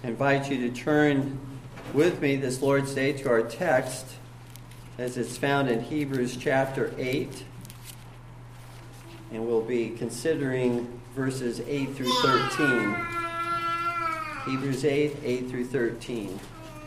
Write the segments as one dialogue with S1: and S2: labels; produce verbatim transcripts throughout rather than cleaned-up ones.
S1: I invite you to turn with me this Lord's Day to our text as it's found in Hebrews chapter eight. And we'll be considering verses eight through thirteen. Hebrews eight, eight through thirteen.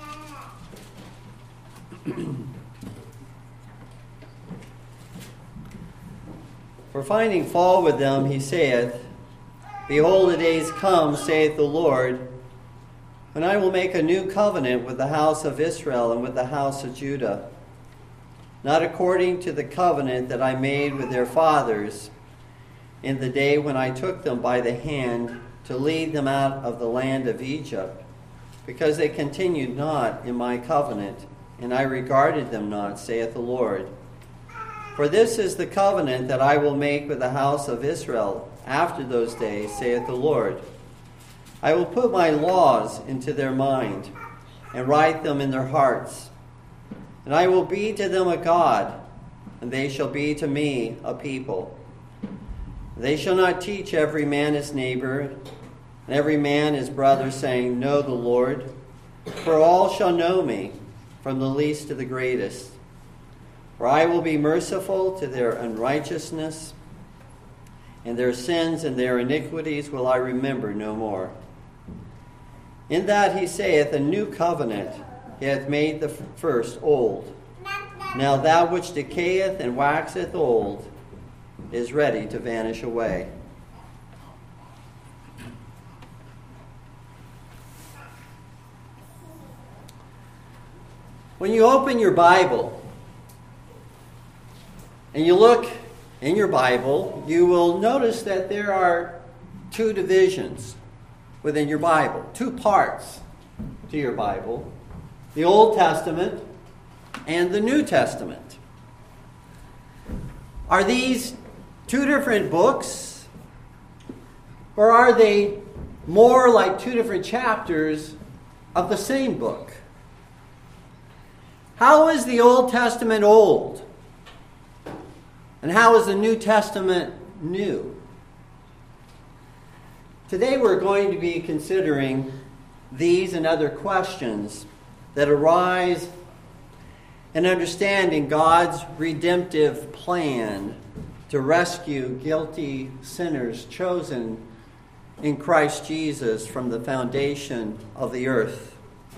S1: For finding fault with them, he saith, Behold, the days come, saith the Lord, when I will make a new covenant with the house of Israel and with the house of Judah, not according to the covenant that I made with their fathers in the day when I took them by the hand to lead them out of the land of Egypt, because they continued not in my covenant, and I regarded them not, saith the Lord. For this is the covenant that I will make with the house of Israel after those days, saith the Lord. I will put my laws into their mind, and write them in their hearts. And I will be to them a God, and they shall be to me a people. They shall not teach every man his neighbor, and every man his brother, saying, Know the Lord. For all shall know me, from the least to the greatest. For I will be merciful to their unrighteousness, and their sins and their iniquities will I remember no more. In that he saith, A new covenant he hath made the first old. Now that which decayeth and waxeth old is ready to vanish away. When you open your Bible and you look in your Bible, you will notice that there are two divisions within your Bible, two parts to your Bible, the Old Testament and the New Testament. Are these two different books, or are they more like two different chapters of the same book? How is the Old Testament old? And how is the New Testament new? Today we're going to be considering these and other questions that arise in understanding God's redemptive plan to rescue guilty sinners chosen in Christ Jesus from the foundation of the earth.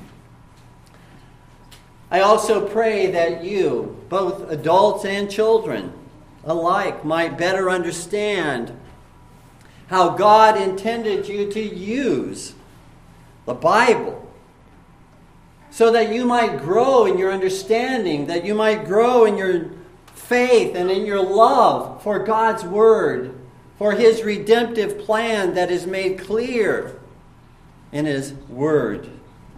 S1: I also pray that you, both adults and children alike, might better understand how God intended you to use the Bible so that you might grow in your understanding, that you might grow in your faith and in your love for God's Word, for His redemptive plan that is made clear in His Word,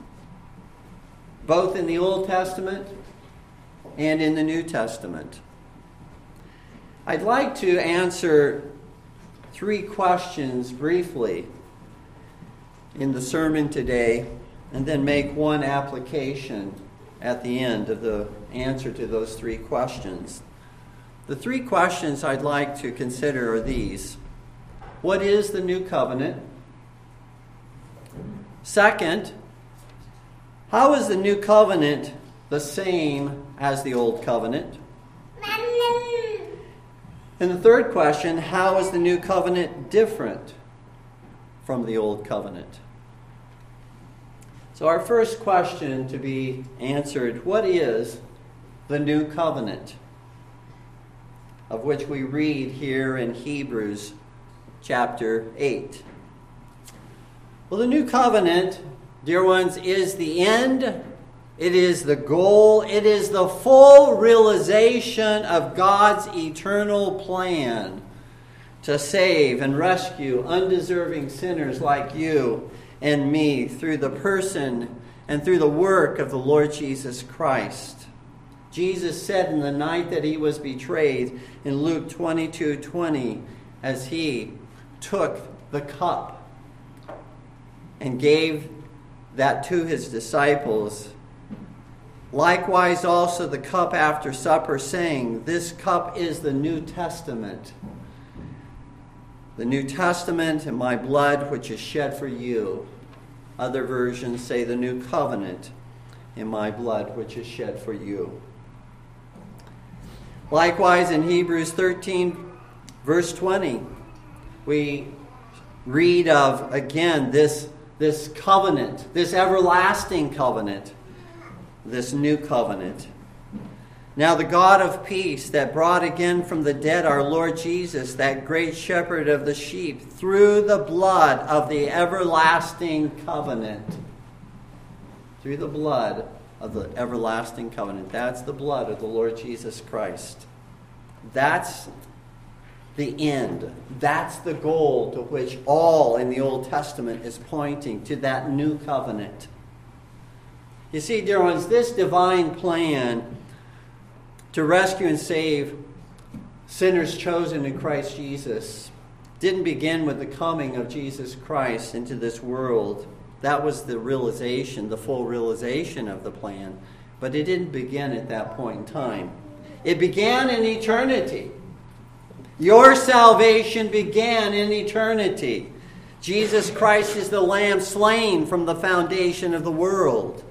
S1: both in the Old Testament and in the New Testament. I'd like to answer three questions briefly in the sermon today, and then make one application at the end of the answer to those three questions. The three questions I'd like to consider are these. What is the new covenant? Second, how is the new covenant the same as the old covenant? And the third question, how is the new covenant different from the old covenant? So our first question to be answered, what is the new covenant? Of which we read here in Hebrews chapter eight. Well, the new covenant, dear ones, is the end. It is the goal. It is the full realization of God's eternal plan to save and rescue undeserving sinners like you and me through the person and through the work of the Lord Jesus Christ. Jesus said in the night that he was betrayed in Luke twenty-two twenty, as he took the cup and gave that to his disciples, likewise also the cup after supper, saying, This cup is the New Testament. The New Testament in my blood, which is shed for you Other versions say the new covenant in my blood, which is shed for you. Likewise, in Hebrews thirteen, verse twenty, we read of, again, this, this covenant, this everlasting covenant, this new covenant. Now the God of peace that brought again from the dead our Lord Jesus, that great shepherd of the sheep, through the blood of the everlasting covenant. Through the blood of the everlasting covenant. That's the blood of the Lord Jesus Christ. That's the end. That's the goal to which all in the Old Testament is pointing, to that new covenant. You see, dear ones, this divine plan to rescue and save sinners chosen in Christ Jesus didn't begin with the coming of Jesus Christ into this world. That was the realization, the full realization of the plan. But it didn't begin at that point in time. It began in eternity. Your salvation began in eternity. Jesus Christ is the Lamb slain from the foundation of the world.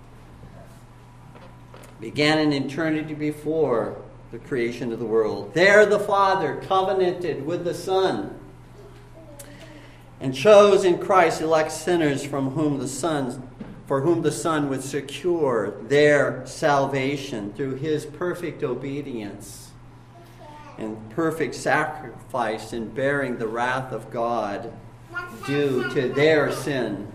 S1: Began in eternity before the creation of the world. There the Father covenanted with the Son and chose in Christ elect sinners from whom the Son, for whom the Son would secure their salvation through his perfect obedience and perfect sacrifice in bearing the wrath of God due to their sin.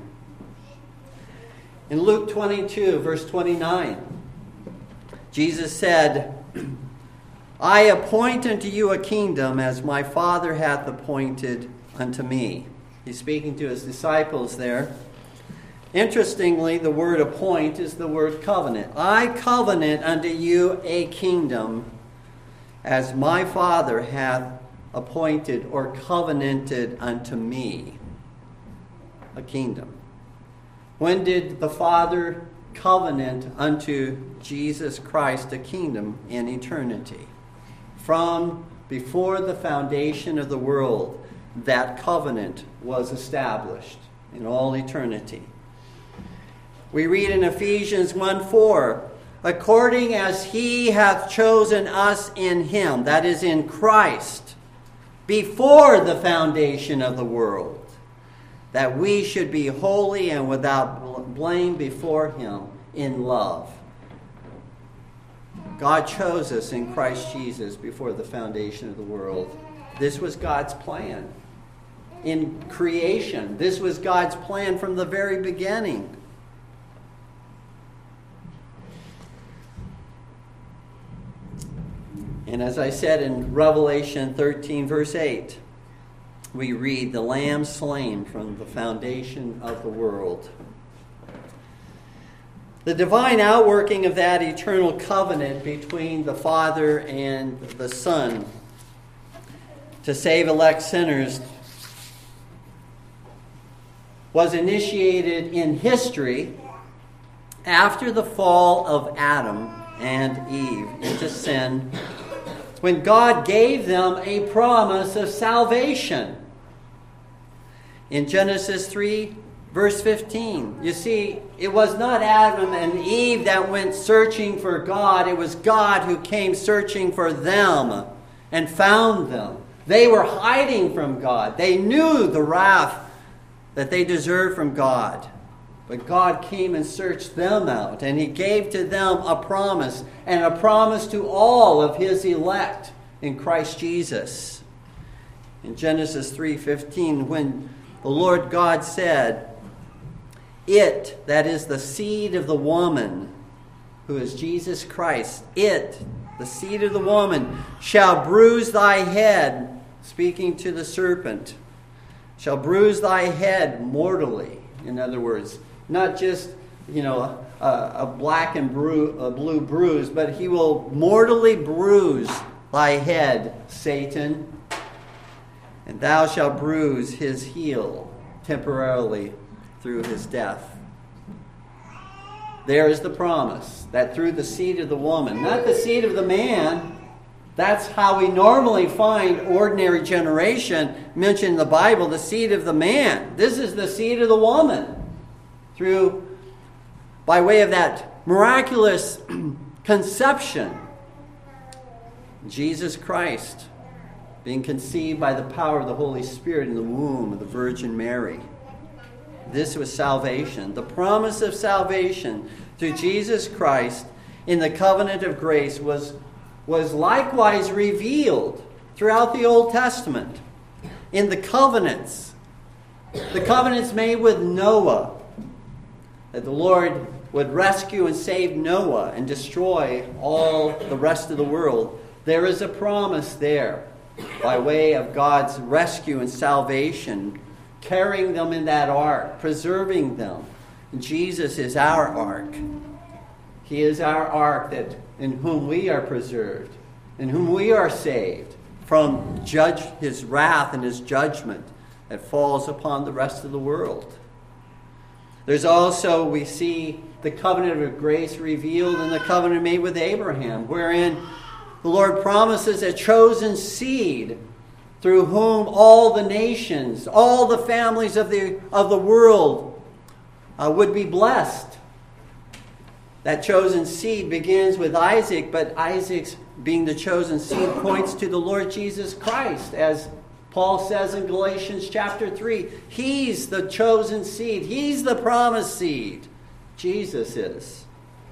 S1: In Luke twenty-two, verse twenty-nine, Jesus said, I appoint unto you a kingdom as my Father hath appointed unto me. He's speaking to his disciples there. Interestingly, the word appoint is the word covenant. I covenant unto you a kingdom as my Father hath appointed or covenanted unto me. A kingdom. When did the Father covenant unto Jesus Christ a kingdom? In eternity? From before the foundation of the world, that covenant was established in all eternity. We read in Ephesians one four, according as he hath chosen us in him, that is in Christ, before the foundation of the world, that we should be holy and without blame before him in love. God chose us in Christ Jesus before the foundation of the world. This was God's plan. In creation, this was God's plan from the very beginning. And as I said in Revelation thirteen, verse eight, we read, the Lamb slain from the foundation of the world. The divine outworking of that eternal covenant between the Father and the Son to save elect sinners was initiated in history after the fall of Adam and Eve into sin, when God gave them a promise of salvation. In Genesis three, verse fifteen, you see, it was not Adam and Eve that went searching for God. It was God who came searching for them and found them. They were hiding from God. They knew the wrath that they deserved from God. But God came and searched them out, and he gave to them a promise, and a promise to all of his elect in Christ Jesus. In Genesis three fifteen, when the Lord God said, it, that is the seed of the woman, who is Jesus Christ, it, the seed of the woman, shall bruise thy head, speaking to the serpent, shall bruise thy head mortally. In other words, not just, you know, a, a black and bru- a blue bruise, but he will mortally bruise thy head, Satan, and thou shalt bruise his heel temporarily through his death. There is the promise that through the seed of the woman, not the seed of the man. That's how we normally find ordinary generation mentioned in the Bible, the seed of the man. This is the seed of the woman. through, by way of that miraculous conception, Jesus Christ being conceived by the power of the Holy Spirit in the womb of the Virgin Mary. This was salvation. The promise of salvation through Jesus Christ in the covenant of grace was, was likewise revealed throughout the Old Testament in the covenants. The covenants made with Noah, that the Lord would rescue and save Noah and destroy all the rest of the world. There is a promise there by way of God's rescue and salvation, carrying them in that ark, preserving them. Jesus is our ark. He is our ark that in whom we are preserved, in whom we are saved from judge his wrath and his judgment that falls upon the rest of the world. There's also, we see the covenant of grace revealed in the covenant made with Abraham, wherein the Lord promises a chosen seed through whom all the nations, all the families of the, of the world uh, would be blessed. That chosen seed begins with Isaac, but Isaac's being the chosen seed points to the Lord Jesus Christ, as Paul says in Galatians chapter three. He's the chosen seed. He's the promised seed. Jesus is.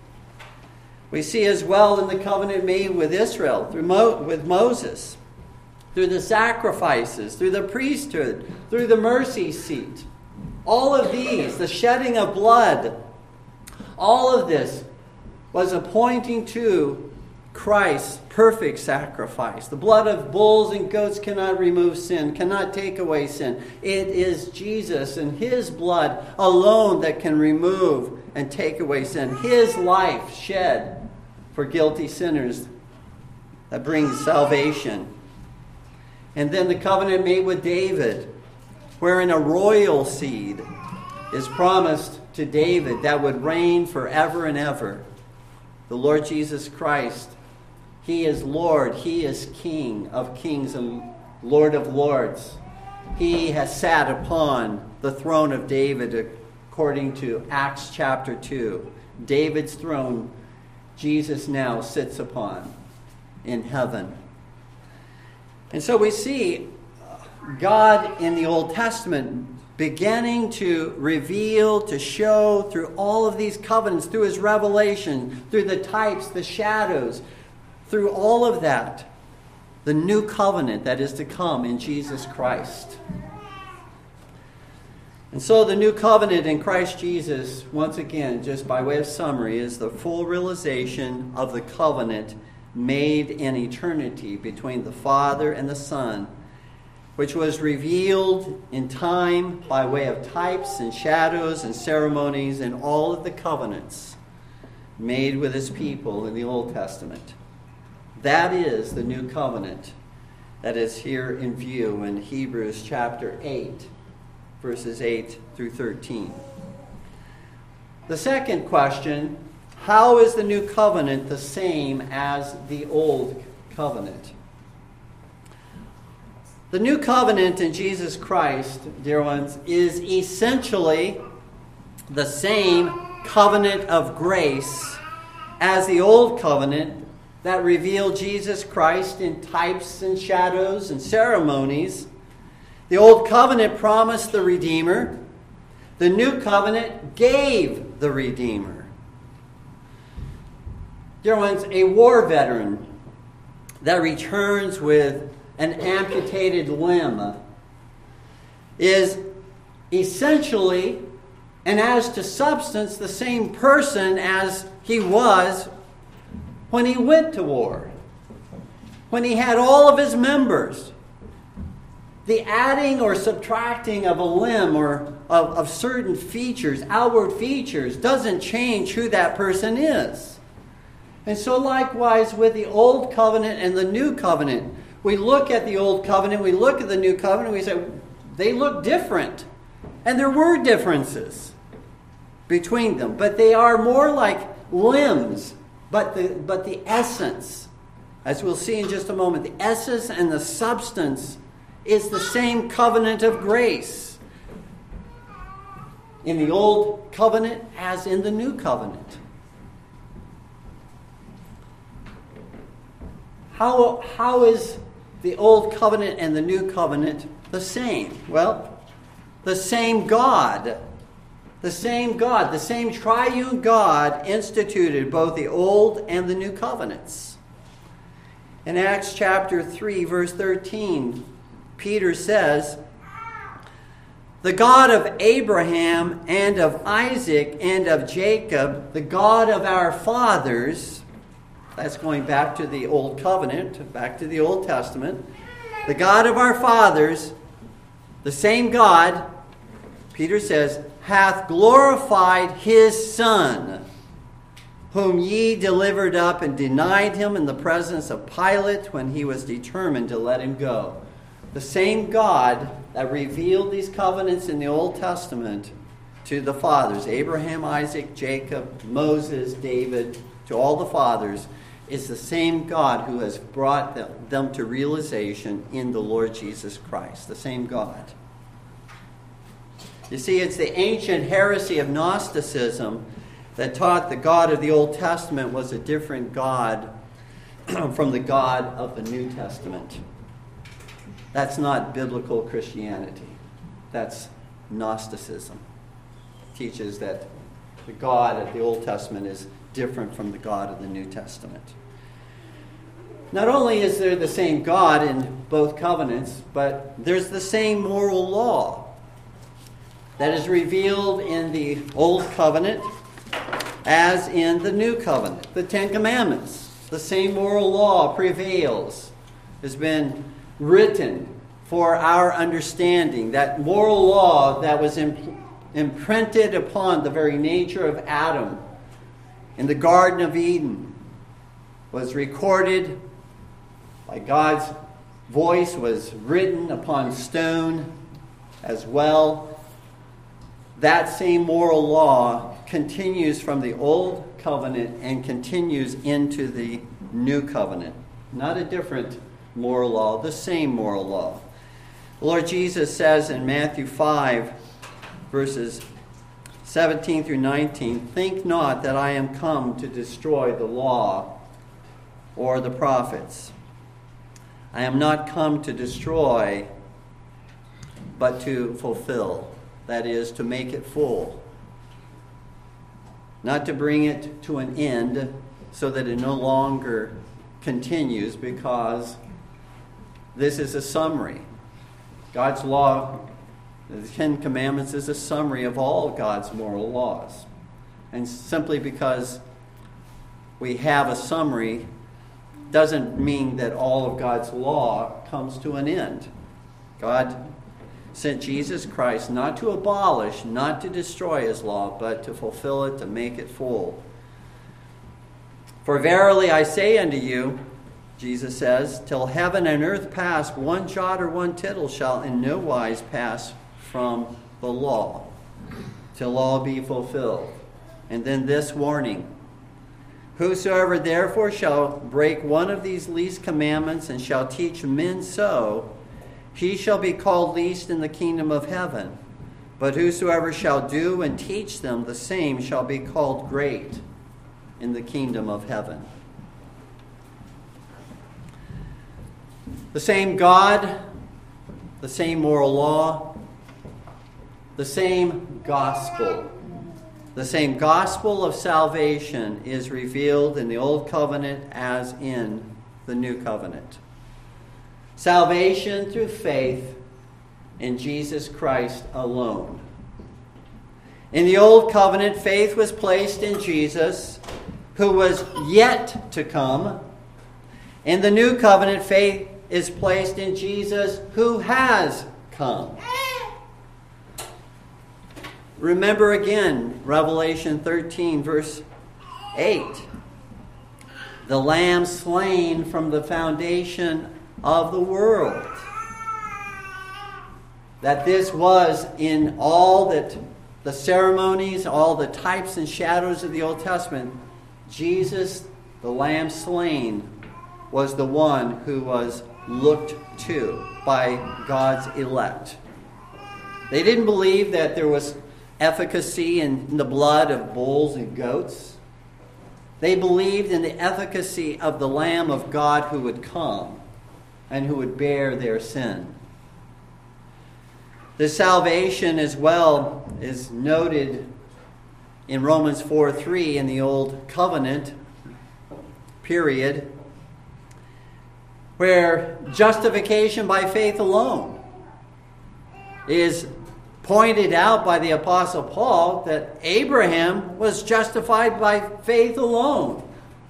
S1: We see as well in the covenant made with Israel, through Mo- with Moses, through the sacrifices, through the priesthood, through the mercy seat. All of these, the shedding of blood, all of this was a pointing to Christ's perfect sacrifice. The blood of bulls and goats cannot remove sin, cannot take away sin. It is Jesus and his blood alone that can remove and take away sin. His life shed for guilty sinners that brings salvation. And then the covenant made with David, wherein a royal seed is promised to David that would reign forever and ever. The Lord Jesus Christ, he is Lord, he is King of kings and Lord of lords. He has sat upon the throne of David according to Acts chapter two. David's throne, Jesus now sits upon in heaven. And so we see God in the Old Testament beginning to reveal, to show through all of these covenants, through his revelation, through the types, the shadows, through all of that, the new covenant that is to come in Jesus Christ. And so the new covenant in Christ Jesus, once again, just by way of summary, is the full realization of the covenant made in eternity between the Father and the Son, which was revealed in time by way of types and shadows and ceremonies and all of the covenants made with his people in the Old Testament. That is the new covenant that is here in view in Hebrews chapter eight, verses eight through thirteen. The second question, how is the new covenant the same as the old covenant? The new covenant in Jesus Christ, dear ones, is essentially the same covenant of grace as the old covenant that revealed Jesus Christ in types and shadows and ceremonies. The old covenant promised the Redeemer. The new covenant gave the Redeemer. Dear ones, a war veteran that returns with an amputated limb is essentially, and as to substance, the same person as he was when he went to war, when he had all of his members. The adding or subtracting of a limb or of, of certain features, outward features, doesn't change who that person is. And so likewise with the old covenant and the new covenant, we look at the old covenant, we look at the new covenant, we say, they look different. And there were differences between them, but they are more like limbs, but the, but the essence, as we'll see in just a moment, the essence and the substance is the same covenant of grace. in the Old Covenant as in the New Covenant. How, how is the Old Covenant and the New Covenant the same? Well, the same God, the same God, the same triune God instituted both the Old and the New Covenants. In Acts chapter three, verse thirteen, Peter says, "The God of Abraham and of Isaac and of Jacob, the God of our fathers," that's going back to the Old Covenant, back to the Old Testament, "the God of our fathers, the same God," Peter says, "hath glorified his Son, whom ye delivered up and denied him in the presence of Pilate when he was determined to let him go." The same God that revealed these covenants in the Old Testament to the fathers, Abraham, Isaac, Jacob, Moses, David, to all the fathers, is the same God who has brought them, them to realization in the Lord Jesus Christ. The same God. You see, it's the ancient heresy of Gnosticism that taught the God of the Old Testament was a different God from the God of the New Testament. That's not biblical Christianity. That's Gnosticism. It teaches that the God of the Old Testament is different from the God of the New Testament. Not only is there the same God in both covenants, but there's the same moral law that is revealed in the Old Covenant as in the New Covenant. The Ten Commandments, the same moral law prevails, has been written for our understanding. That moral law that was imp- imprinted upon the very nature of Adam in the Garden of Eden was recorded by God's voice, was written upon stone as well. That same moral law continues from the Old Covenant and continues into the New Covenant. Not a different moral law, the same moral law. The Lord Jesus says in Matthew five, verses seventeen through nineteen, "Think not that I am come to destroy the law or the prophets. I am not come to destroy, but to fulfill." That is, to make it full. Not to bring it to an end so that it no longer continues, because this is a summary. God's law, the Ten Commandments, is a summary of all God's moral laws. And simply because we have a summary doesn't mean that all of God's law comes to an end. God sent Jesus Christ not to abolish, not to destroy his law, but to fulfill it, to make it full. "For verily I say unto you," Jesus says, "till heaven and earth pass, one jot or one tittle shall in no wise pass from the law, till all be fulfilled." And then this warning: "Whosoever therefore shall break one of these least commandments and shall teach men so, he shall be called least in the kingdom of heaven. But whosoever shall do and teach them, the same shall be called great in the kingdom of heaven." The same God, the same moral law, the same gospel. The same gospel of salvation is revealed in the Old Covenant as in the New Covenant. Salvation through faith in Jesus Christ alone. In the Old Covenant, faith was placed in Jesus, who was yet to come. In the New Covenant, faith is placed in Jesus, who has come. Remember again, Revelation thirteen, verse eight. The Lamb slain from the foundation of the world. That this was in all that the ceremonies, all the types and shadows of the Old Testament, Jesus, the Lamb slain, was the one who was looked to by God's elect. They didn't believe that there was efficacy in the blood of bulls and goats. They believed in the efficacy of the Lamb of God who would come and who would bear their sin. The salvation as well is noted in Romans four three in the Old Covenant period, where justification by faith alone is pointed out by the Apostle Paul that Abraham was justified by faith alone.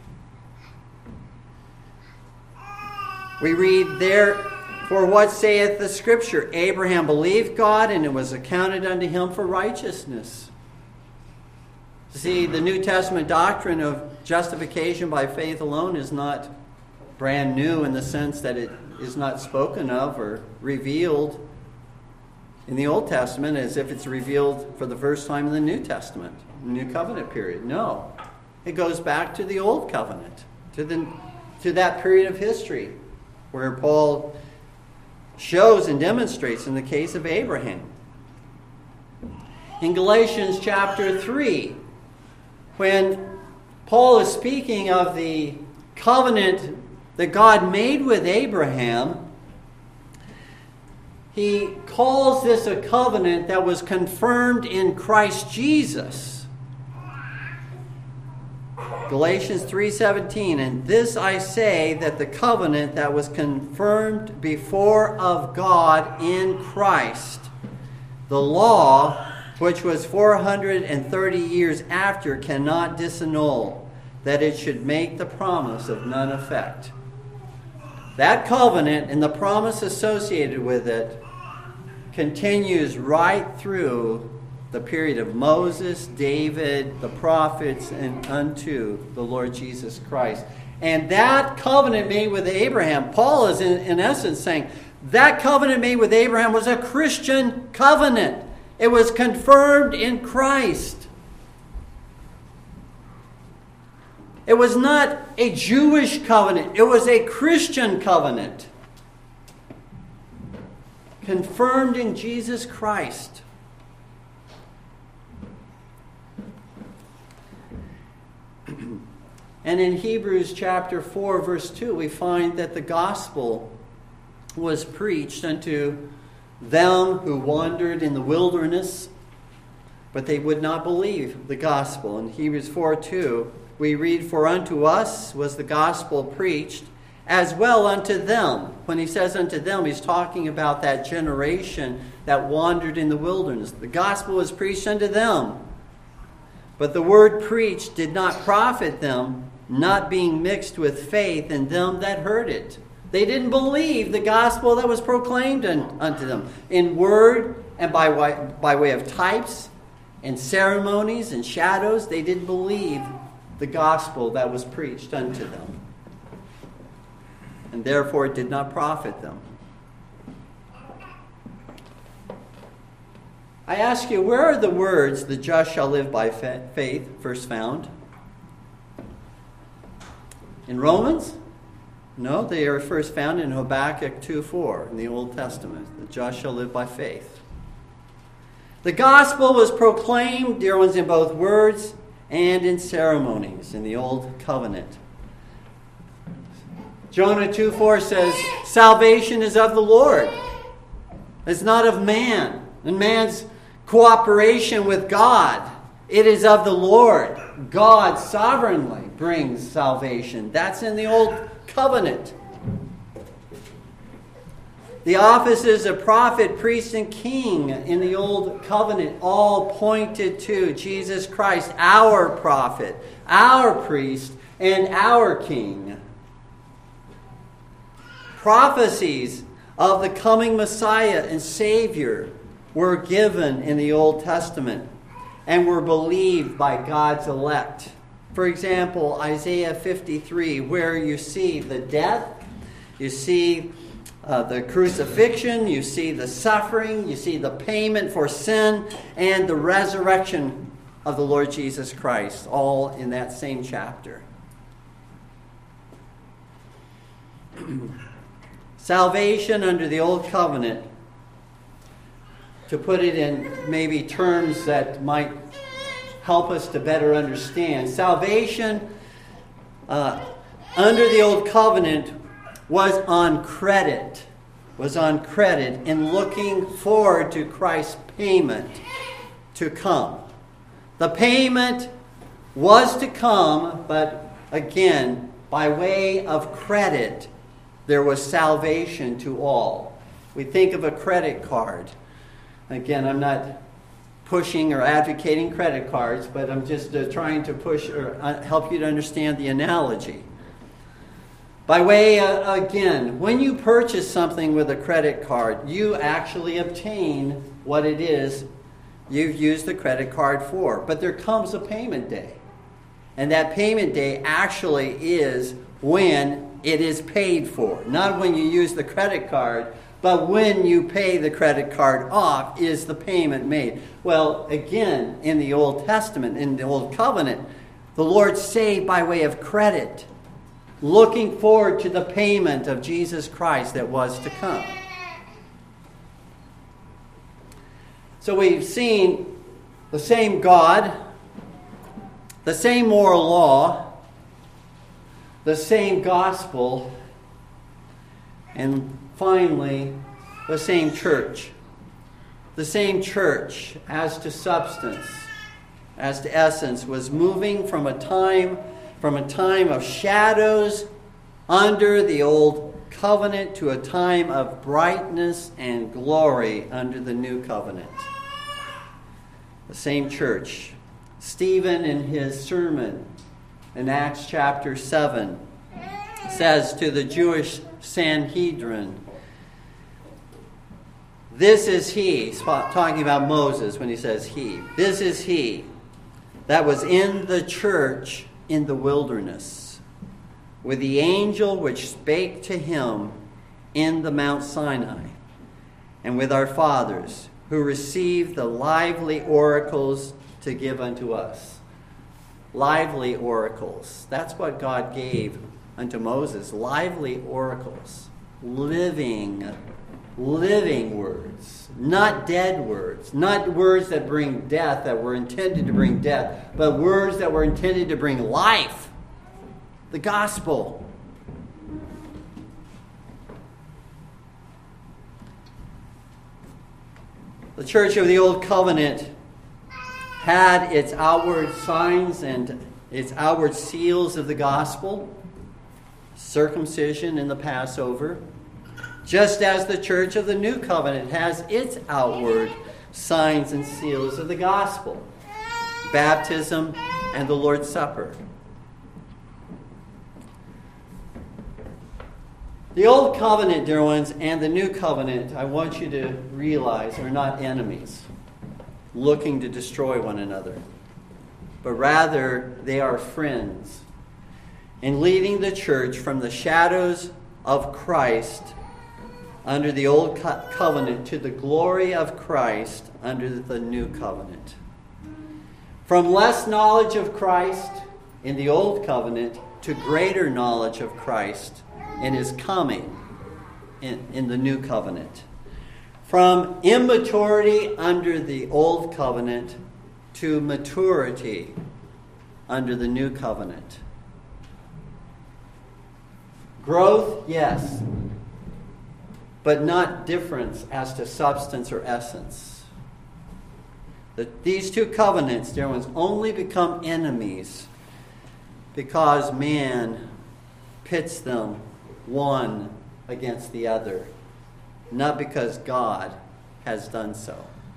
S1: We read there, "For what saith the Scripture? Abraham believed God, and it was accounted unto him for righteousness." See, the New Testament doctrine of justification by faith alone is not brand new in the sense that it is not spoken of or revealed in the Old Testament as if it's revealed for the first time in the New Testament, New Covenant period. No. It goes back to the Old Covenant, to the to that period of history where Paul shows and demonstrates in the case of Abraham. In Galatians chapter three, when Paul is speaking of the covenant that God made with Abraham, he calls this a covenant that was confirmed in Christ Jesus. Galatians three seventeen, "And this I say, that the covenant that was confirmed before of God in Christ, the law, which was four hundred thirty years after, cannot disannul, that it should make the promise of none effect." That covenant and the promise associated with it continues right through the period of Moses, David, the prophets, and unto the Lord Jesus Christ. And that covenant made with Abraham, Paul is in, in essence saying, that covenant made with Abraham was a Christian covenant. It was confirmed in Christ. It was not a Jewish covenant. It was a Christian covenant. Confirmed in Jesus Christ. And in Hebrews chapter four, verse two, we find that the gospel was preached unto them who wandered in the wilderness, but they would not believe the gospel. In Hebrews four two, we read, "For unto us was the gospel preached, as well unto them." When he says unto them, he's talking about that generation that wandered in the wilderness. The gospel was preached unto them. But the word preached did not profit them, not being mixed with faith in them that heard it. They didn't believe the gospel that was proclaimed unto them. In word and by way, by way of types and ceremonies and shadows, they didn't believe the gospel that was preached unto them. And therefore it did not profit them. I ask you, where are the words, "the just shall live by faith," first found? In Romans? No, they are first found in Habakkuk two four in the Old Testament. "The just shall live by faith." The gospel was proclaimed, dear ones, in both words and in ceremonies in the Old Covenant. Jonah two four says, "Salvation is of the Lord. It's not of man, and man's cooperation with God. It is of the Lord. God sovereignly brings salvation." That's in the Old Covenant. The offices of prophet, priest, and king in the Old Covenant all pointed to Jesus Christ, our prophet, our priest, and our king. Prophecies of the coming Messiah and Savior were given in the Old Testament and were believed by God's elect. For example, Isaiah fifty-three, where you see the death, you see uh, the crucifixion, you see the suffering, you see the payment for sin, and the resurrection of the Lord Jesus Christ, all in that same chapter. Salvation under the Old Covenant to put it in maybe terms that might help us to better understand. Salvation uh, under the Old Covenant was on credit, was on credit in looking forward to Christ's payment to come. The payment was to come, but again, by way of credit, there was salvation to all. We think of a credit card. Again, I'm not pushing or advocating credit cards, but I'm just uh, trying to push or uh, help you to understand the analogy. By way, uh, again, when you purchase something with a credit card, you actually obtain what it is you've used the credit card for. But there comes a payment day. And that payment day actually is when it is paid for. Not when you use the credit card, but when you pay the credit card off is the payment made. Well, again, in the Old Testament, in the Old Covenant, the Lord saved by way of credit, looking forward to the payment of Jesus Christ that was to come. So we've seen the same God, the same moral law, the same gospel, and finally, the same church. The same church, as to substance, as to essence, was moving from a time from a time of shadows under the old covenant to a time of brightness and glory under the new covenant. The same church. Stephen, in his sermon in Acts chapter seven, says to the Jewish Sanhedrin, "This is he," talking about Moses when he says he, "this is he that was in the church in the wilderness, with the angel which spake to him in the Mount Sinai, and with our fathers, who received the lively oracles to give unto us." Lively oracles. That's what God gave unto Moses. Lively oracles. Living, living words. Not dead words. Not words that bring death, that were intended to bring death, but words that were intended to bring life. The gospel. The church of the Old Covenant had its outward signs and its outward seals of the gospel, circumcision and the Passover, just as the church of the New Covenant has its outward signs and seals of the gospel, baptism and the Lord's Supper. The Old Covenant, dear ones, and the New Covenant, I want you to realize, are not enemies looking to destroy one another, but rather they are friends in leading the church from the shadows of Christ under the Old Co- Covenant to the glory of Christ under the New Covenant. From less knowledge of Christ in the Old Covenant to greater knowledge of Christ in His coming in, in the New Covenant. From immaturity under the Old Covenant to maturity under the New Covenant. Growth, yes, but not difference as to substance or essence. That these two covenants, dear ones, only become enemies because man pits them one against the other, not because God has done so.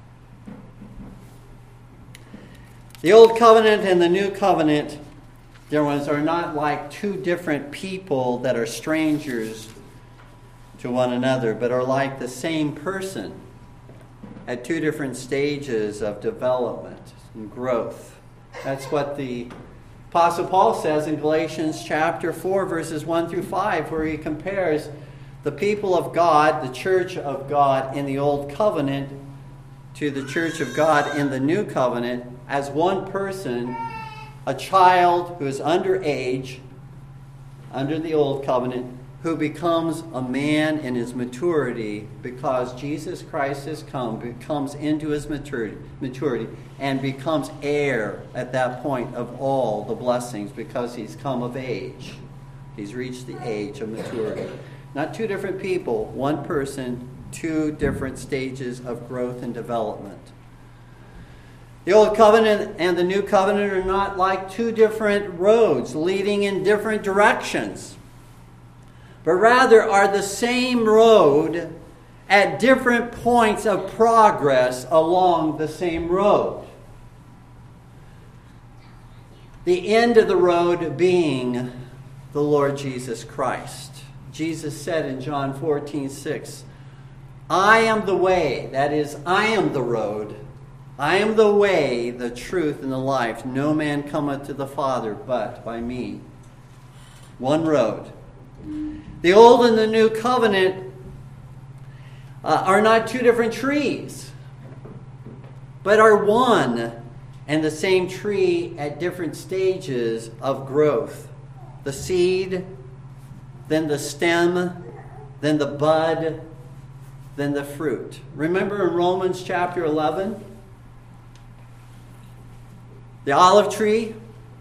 S1: The Old Covenant and the New Covenant, dear ones, are not like two different people that are strangers to one another, but are like the same person at two different stages of development and growth. That's what the Apostle Paul says in Galatians chapter four, verses one through five, where he compares the people of God, the church of God in the Old Covenant, to the church of God in the New Covenant as one person, a child who is underage under the Old Covenant, who becomes a man in his maturity because Jesus Christ has come, becomes into his maturity, maturity and becomes heir at that point of all the blessings because he's come of age. He's reached the age of maturity. Not two different people, one person, two different stages of growth and development. The Old Covenant and the New Covenant are not like two different roads leading in different directions, but rather are the same road at different points of progress along the same road. The end of the road being the Lord Jesus Christ. Jesus said in John fourteen six, I am the way, that is, I am the road. I am the way, the truth, and the life. No man cometh to the Father but by me. One road. The Old and the New Covenant uh, are not two different trees, but are one and the same tree at different stages of growth. The seed, then the stem, then the bud, then the fruit. Remember in Romans chapter eleven? The olive tree?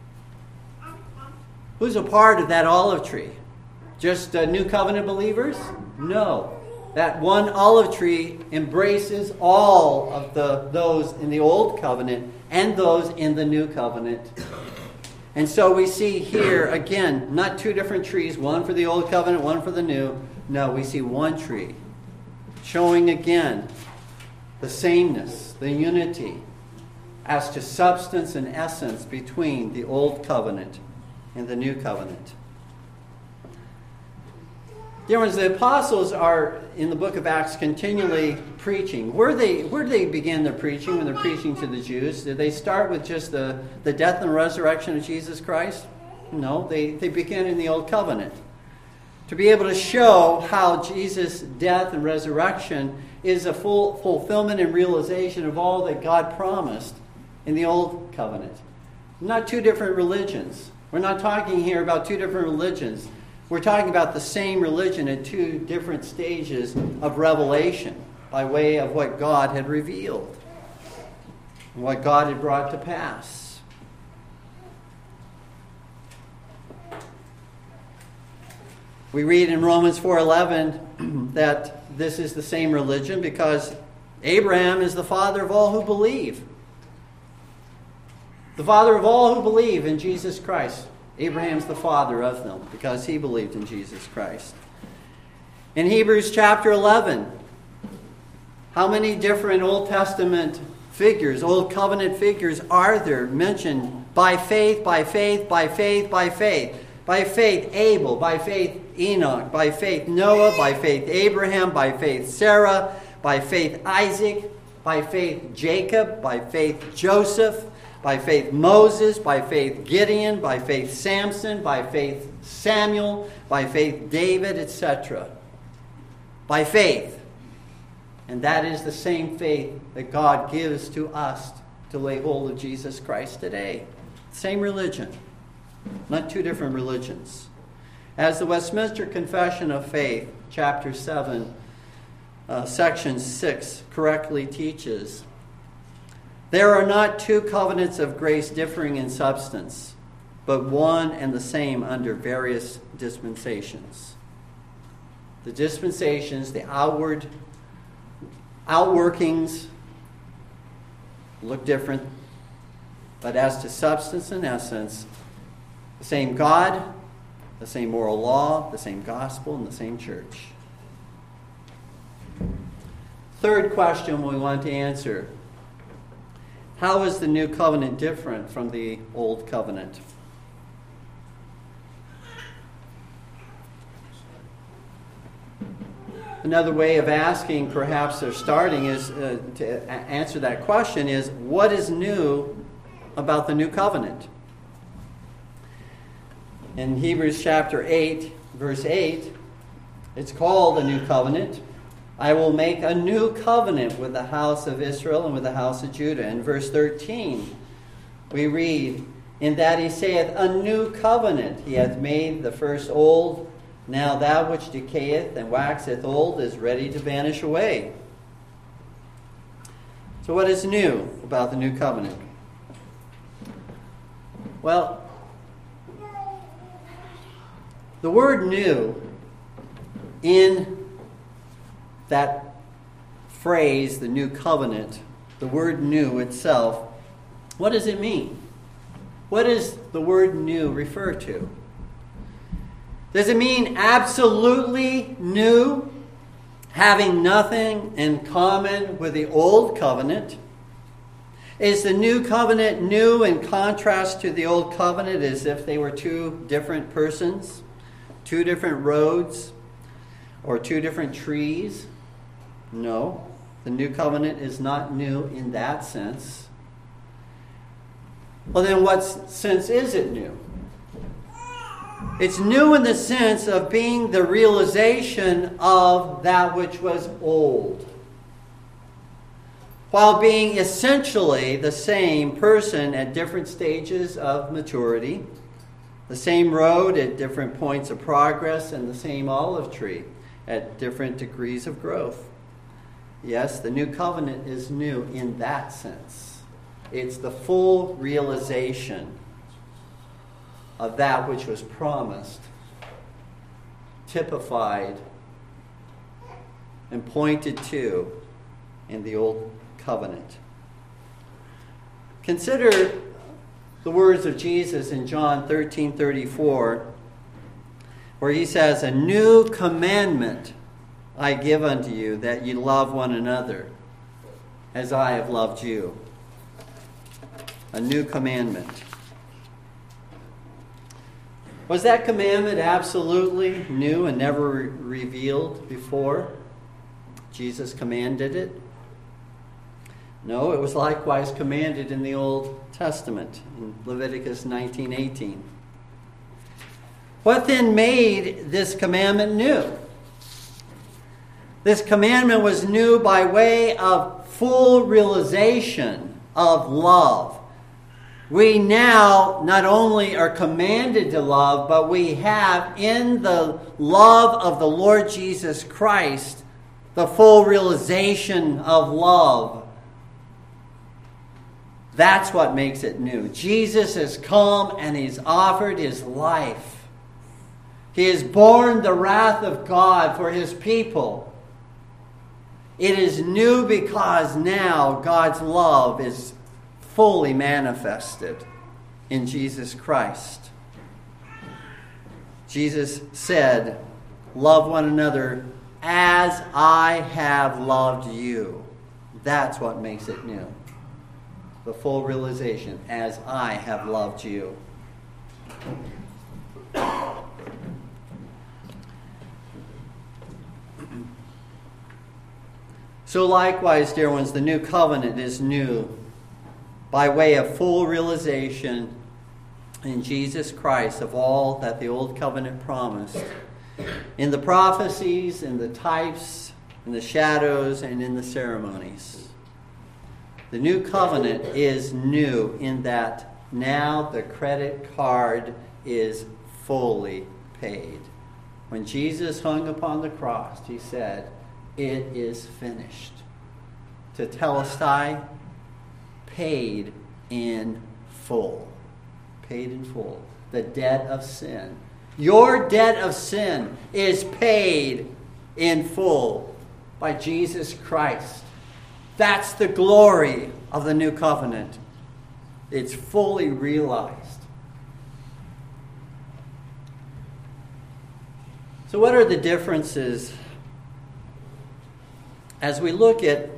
S1: Who's a part of that olive tree? Just uh, New Covenant believers? No. That one olive tree embraces all of the those in the Old Covenant and those in the New Covenant. And so we see here, again, not two different trees, one for the Old Covenant, one for the New. No, we see one tree, showing again the sameness, the unity, as to substance and essence between the Old Covenant and the New Covenant. Dear ones, the apostles are, in the book of Acts, continually preaching. Where they where do they begin their preaching when they're preaching to the Jews? Did they start with just the, the death and resurrection of Jesus Christ? No, they, they begin in the Old Covenant. To be able to show how Jesus' death and resurrection is a full fulfillment and realization of all that God promised in the Old Covenant. Not two different religions. We're not talking here about two different religions. We're talking about the same religion at two different stages of revelation by way of what God had revealed and what God had brought to pass. We read in Romans four eleven that this is the same religion because Abraham is the father of all who believe. The father of all who believe in Jesus Christ. Abraham's the father of them because he believed in Jesus Christ. In Hebrews chapter eleven, how many different Old Testament figures, Old Covenant figures are there mentioned by faith, by faith, by faith, by faith? By faith Abel, by faith Enoch, by faith Noah, by faith Abraham, by faith Sarah, by faith Isaac, by faith Jacob, by faith Joseph, by faith Moses, by faith Gideon, by faith Samson, by faith Samuel, by faith David, et cetera. By faith. And that is the same faith that God gives to us to lay hold of Jesus Christ today. Same religion. Not two different religions. As the Westminster Confession of Faith, chapter seven, uh, section six, correctly teaches, there are not two covenants of grace differing in substance, but one and the same under various dispensations. The dispensations, the outward outworkings look different, but as to substance and essence, the same God, the same moral law, the same gospel, and the same church. Third question we want to answer. How is the new covenant different from the old covenant? Another way of asking, perhaps, or starting is uh, to a- answer that question is, what is new about the new covenant? In Hebrews chapter eight, verse eight, it's called a new covenant. I will make a new covenant with the house of Israel and with the house of Judah. In verse thirteen, we read, in that he saith, a new covenant he hath made, the first old. Now that which decayeth and waxeth old is ready to vanish away. So what is new about the new covenant? Well, the word new in that phrase, the new covenant, the word new itself, what does it mean? What does the word new refer to? Does it mean absolutely new, having nothing in common with the old covenant? Is the new covenant new in contrast to the old covenant as if they were two different persons, two different roads, or two different trees? No, the new covenant is not new in that sense. Well, then what sense is it new? It's new in the sense of being the realization of that which was old, while being essentially the same person at different stages of maturity, the same road at different points of progress, and the same olive tree at different degrees of growth. Yes, the new covenant is new in that sense. It's the full realization of that which was promised, typified, and pointed to in the old covenant. Consider the words of Jesus in John thirteen thirty-four, where he says, "A new commandment I give unto you, that ye love one another, as I have loved you." A new commandment. Was that commandment absolutely new and never re- revealed before Jesus commanded it? No, it was likewise commanded in the Old Testament, in Leviticus nineteen eighteen. What then made this commandment new? This commandment was new by way of full realization of love. We now not only are commanded to love, but we have in the love of the Lord Jesus Christ the full realization of love. That's what makes it new. Jesus has come and he's offered his life. He has borne the wrath of God for his people. It is new because now God's love is fully manifested in Jesus Christ. Jesus said, "Love one another as I have loved you." That's what makes it new. The full realization, as I have loved you. So likewise, dear ones, the new covenant is new by way of full realization in Jesus Christ of all that the old covenant promised. In the prophecies, in the types, in the shadows, and in the ceremonies. The new covenant is new in that now the credit card is fully paid. When Jesus hung upon the cross, he said, "It is finished." Tetelestai, paid in full. Paid in full. The debt of sin. Your debt of sin is paid in full by Jesus Christ. That's the glory of the new covenant. It's fully realized. So what are the differences as we look at,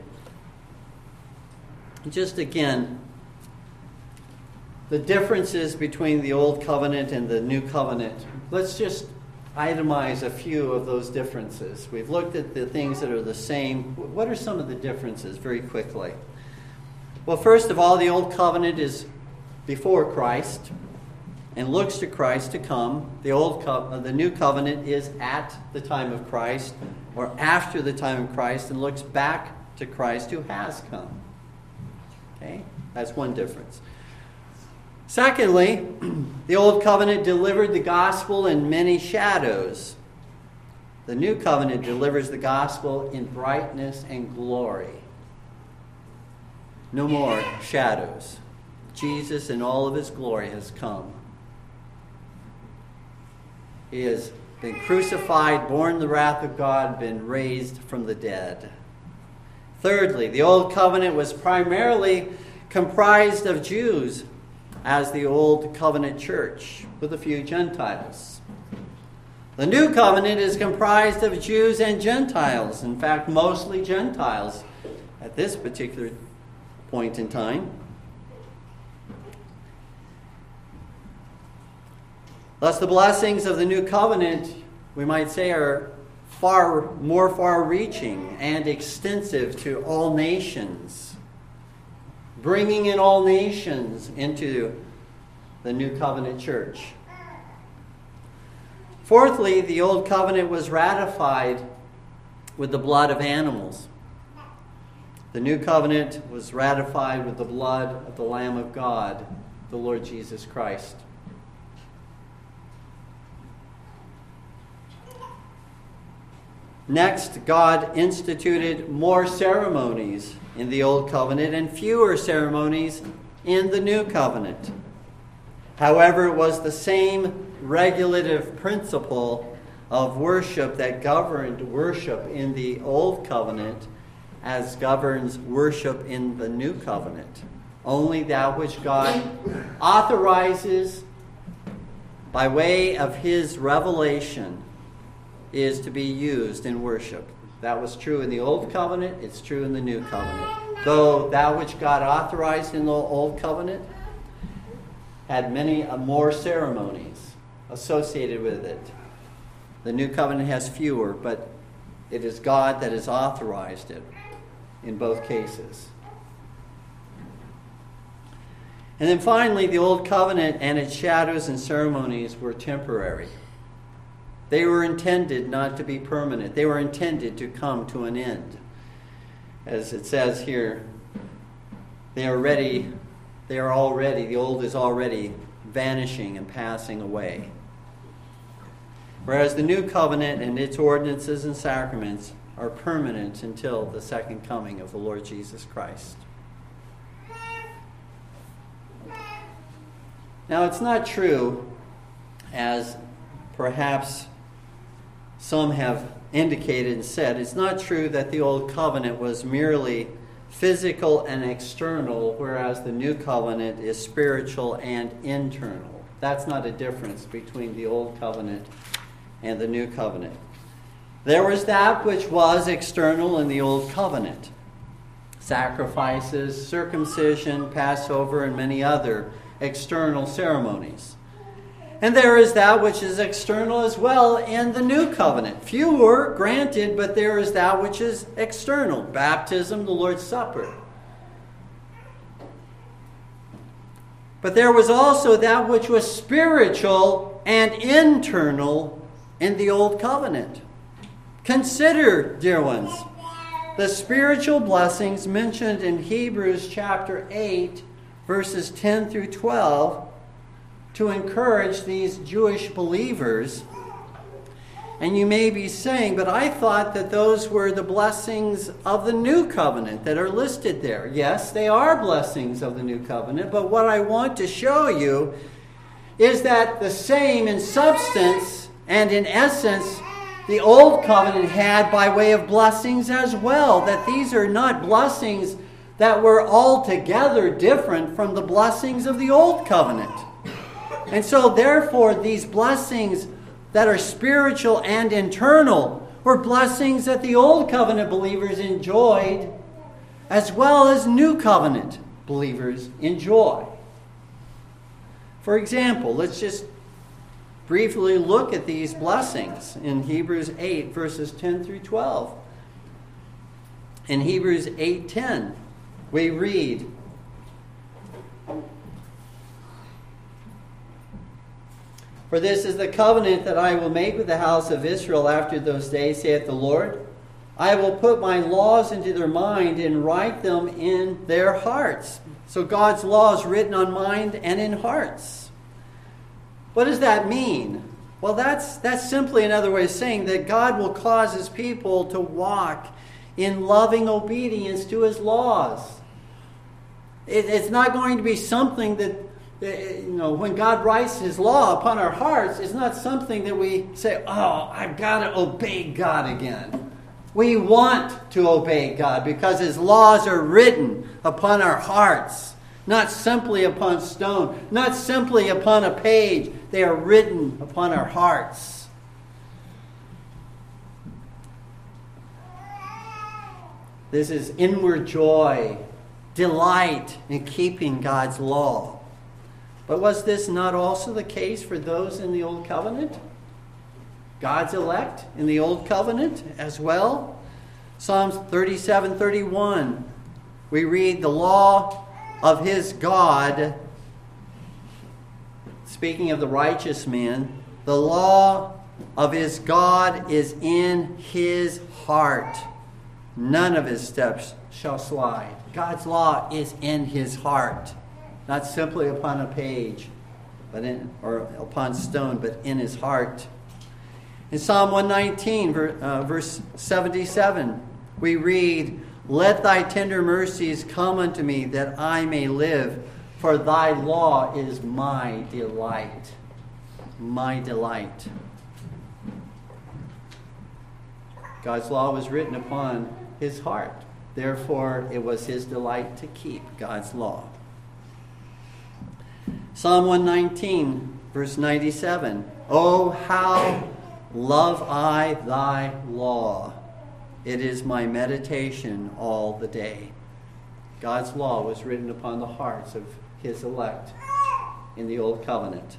S1: just again, the differences between the old covenant and the new covenant? Let's just itemize a few of those differences. We've looked at the things that are the same. What are some of the differences very quickly? Well, first of all, the old covenant is before Christ and looks to Christ to come. The old co- the new covenant is at the time of Christ or after the time of Christ and looks back to Christ who has come. Okay? That's one difference. Secondly, the old covenant delivered the gospel in many shadows. The new covenant delivers the gospel in brightness and glory. No more shadows. Jesus in all of his glory has come. He has been crucified, borne the wrath of God, been raised from the dead. Thirdly, the old covenant was primarily comprised of Jews, as the old covenant church, with a few Gentiles. The new covenant is comprised of Jews and Gentiles. In fact, mostly Gentiles at this particular point in time. Thus, the blessings of the new covenant, we might say, are far more far-reaching and extensive to all nations, bringing in all nations into the new covenant church. Fourthly, the old covenant was ratified with the blood of animals. The new covenant was ratified with the blood of the Lamb of God, the Lord Jesus Christ. Next, God instituted more ceremonies in the Old Covenant and fewer ceremonies in the New Covenant. However, it was the same regulative principle of worship that governed worship in the Old Covenant as governs worship in the New Covenant. Only that which God authorizes by way of his revelation is to be used in worship. That was true in the Old Covenant, it's true in the New Covenant. Though that which God authorized in the Old Covenant had many more ceremonies associated with it. The New Covenant has fewer, but it is God that has authorized it in both cases. And then finally, the Old Covenant and its shadows and ceremonies were temporary. They were intended not to be permanent. They were intended to come to an end. As it says here, they are ready, they are already, the old is already vanishing and passing away. Whereas the new covenant and its ordinances and sacraments are permanent until the second coming of the Lord Jesus Christ. Now, it's not true, as perhaps some have indicated and said, it's not true that the Old Covenant was merely physical and external, whereas the New Covenant is spiritual and internal. That's not a difference between the Old Covenant and the New Covenant. There was that which was external in the Old Covenant. Sacrifices, circumcision, Passover, and many other external ceremonies. And there is that which is external as well in the New Covenant. Fewer, granted, but there is that which is external. Baptism, the Lord's Supper. But there was also that which was spiritual and internal in the Old Covenant. Consider, dear ones, the spiritual blessings mentioned in Hebrews chapter eight, verses ten through twelve, to encourage these Jewish believers. And you may be saying, but I thought that those were the blessings of the New Covenant that are listed there. Yes, they are blessings of the New Covenant, but what I want to show you is that the same in substance and in essence the Old Covenant had by way of blessings as well. That these are not blessings that were altogether different from the blessings of the Old Covenant. And so, therefore, these blessings that are spiritual and internal were blessings that the Old Covenant believers enjoyed, as well as New Covenant believers enjoy. For example, let's just briefly look at these blessings in Hebrews eight, verses ten through twelve. In Hebrews eight ten, we read, "For this is the covenant that I will make with the house of Israel after those days, saith the Lord. I will put my laws into their mind and write them in their hearts." So God's law is written on mind and in hearts. What does that mean? Well, that's, that's simply another way of saying that God will cause his people to walk in loving obedience to his laws. It, it's not going to be something that, you know, when God writes his law upon our hearts, it's not something that we say, oh, I've got to obey God again. We want to obey God because his laws are written upon our hearts, not simply upon stone, not simply upon a page. They are written upon our hearts. This is inward joy, delight in keeping God's law. But was this not also the case for those in the Old Covenant? God's elect in the Old Covenant as well? Psalms thirty-seven thirty-one, we read, the law of his God, speaking of the righteous man, the law of his God is in his heart. None of his steps shall slide. God's law is in his heart, not simply upon a page, but in, or upon stone, but in his heart. In Psalm one nineteen, uh, verse seventy-seven, we read, let thy tender mercies come unto me, that I may live, for thy law is my delight. My delight. God's law was written upon his heart. Therefore, it was his delight to keep God's law. Psalm one nineteen, verse ninety-seven. Oh, how love I thy law. It is my meditation all the day. God's law was written upon the hearts of his elect in the Old Covenant.